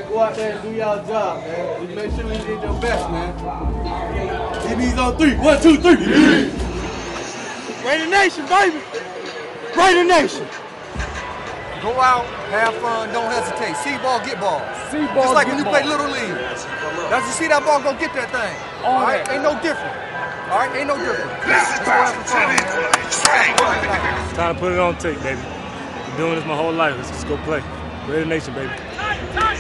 go out there and do y'all job, man. Just make sure you did your best, man. DB's on 3. 1, 2, 3. Raider Nation, baby. Raider Nation. Go out, have fun, don't hesitate. See ball, get ball. See ball, just like get when you ball. play Little League. That's you see that ball, go get that thing. All right, ain't no different. All right, ain't no different. Let's go have some fun, man. Time to put it on tape, baby. Been doing this my whole life. Let's just go play. Raider Nation, baby.